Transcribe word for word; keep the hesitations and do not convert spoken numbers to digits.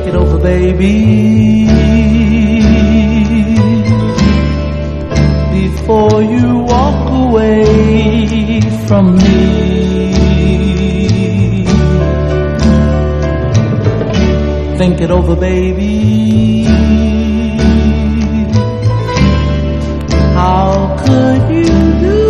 Think it over, baby, before you walk away from me. Think it over, baby. How could you do